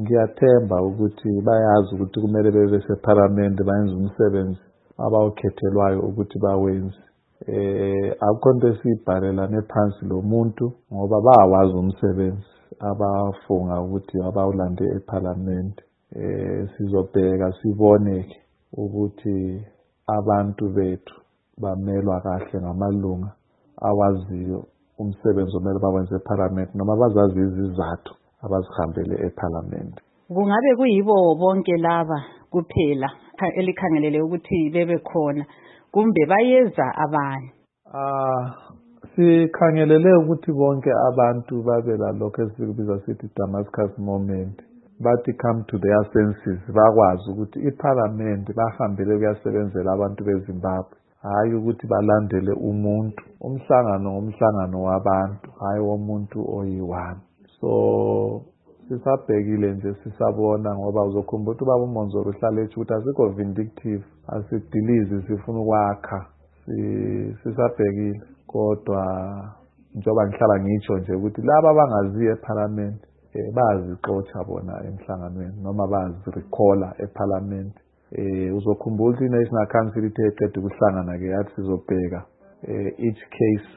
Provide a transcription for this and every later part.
Ngiyathemba ukuthi bayazi ukuthi kumele bebe seParliament bayenze umsebenzi abawukhethelwayo ukuthi bawenze. Akukho into esiyibhalelane phansi lo muntu ngoba bayawazi umsebenzi abafunga ukuthi abawulande eParliament. Sizobheka sibone ukuthi abantu bethu bamelwa kahle ngamalunga awaziyo umsebenzi omele bawenze eParliament noma bazazi izizathu abazihambele eParliament. Kungabe kuyibo bonke laba kuphela elikhangelele ukuthi bebe khona kumbe bayeza abanye? Sikhangelele ukuthi bonke abantu babe lalokho esikubiza sithi Damascus moment. Bathi come to their senses, bakwazi ukuthi iParliament bahambele kuyasebenzela abantu beZimbabwe, hayi ukuthi balandele umuntu. Umhlangano wabantu, hayi womuntu oyi-one. So sisabhekile nje sisabona ngoba uzokhumbula ukuthi ubaba uMonzolo uhlala ethi ukuthi asikho vindictive, asidilizi sifuna ukwakha. Sisabhekile kodwa njengoba ngihlala ngitsho nje ukuthi laba abangaziyo eParliament bazixotsha bona emhlanganweni noma bazirecalla eParliament. Uzokhumbula ukuthi iNational Council ithe eqeda ukuhlangana ke yathi sizobheka each case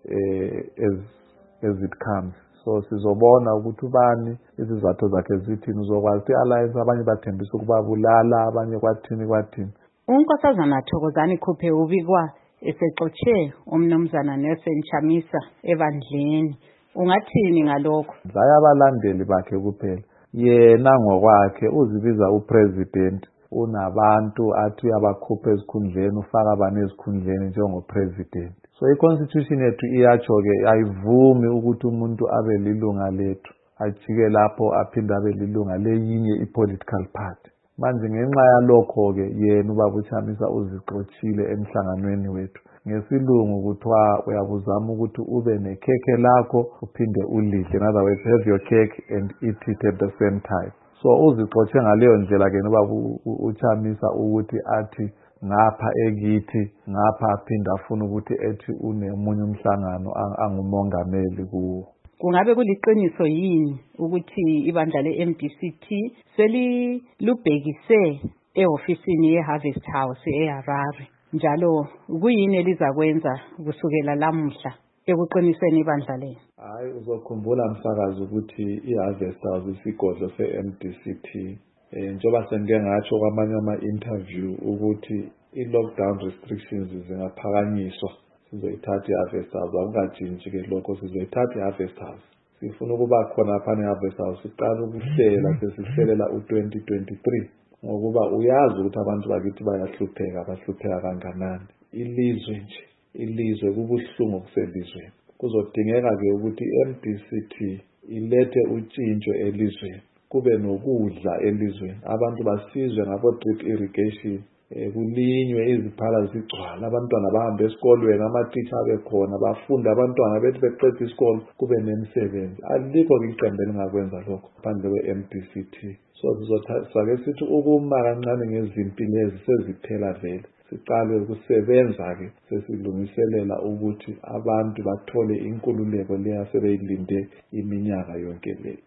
as it comes. So sizobona ukuthi ubani izizathu zakhe zithini, uzokwazi ukuthi alliance abanye bathembisa ukubabulala abanye kwathini. uNkosazana Thokozani Khuphe ubikwa esexotshe umnumzana Nelson Chamisa ebandleni. Ungathini ngalokho? Abalandeli bakhe kuphela. Yena ngokwakhe uzibiza upresident, unabantu athi uyabakhupha ezikhundleni ufaka abantu ezikhundleni njengopresident. So iconstitution yethu iyatsho ke ayivumi ukuthi umuntu abe lilunga lethu ajike lapho aphinde abe lilunga leyinye ipolitical party. Manje ngenxa yalokho ke yena ubaba uChamisa uzixoxile emhlanganweni wethu. Ngesilungu kuthiwa uyabuzama ukuthi ube nekhekhe lakho uphinde ulidle. In other words, have your cake and eat it at the same time. So uzixoxe ngaleyo ndlela ke ubaba uChamisa ukuthi athi ngapha ekithi ngapha aphinde afuna ukuthi ethi unemunye umhlangano angumongameli kuwo. Kungabe kuliqiniso yini ukuthi ibandla leMDCT selilubhekise ehofisini yeHarvest House eHarare? Njalo kuyini elizakwenza kusukela lamuhla ekuqiniseni ibandla lelo? Hayi, uzokhumbula msakazi ukuthi iHarvest House isigodlo seMDCT njengoba sengike ngatsho kwamanye ama-interview ukuthi i-lockdown restrictions zingaphakanyiswa. Sizoyithatha iHarvest House, akungajintshi ke lokho, sizoyithatha iHarvest House. Sifuna ukuba khona phana iHarvest House, siqala ukuhlela sesihlelela u-2023 ngokuba uyazi ukuthi abantu bakithi bahlupheka kanganani. Ilizwe kubuhlungu kuselizweni. Kuzodingeka ke ukuthi iMDCT ilethe utshintsho elizweni, kube nokudla elizweni, abantu basizwe ngabo-drip irrigation, kulinywe iziphala zigcwala, abantwana bahambe esikolweni, amatitsha abe khona bafunde, abantwana bethi beqeda isikolo kube nemisebenzi. Alikho iqembu elingakwenza lokho phandle kwe-MDCT. So sizothatha sithi ukuma kancane ngezimpilo ezisezithela vele, siqale ukusebenza ke sesilungiselela ukuthi abantu bathole inkululeko leya sebeyilinde iminyaka yonke le.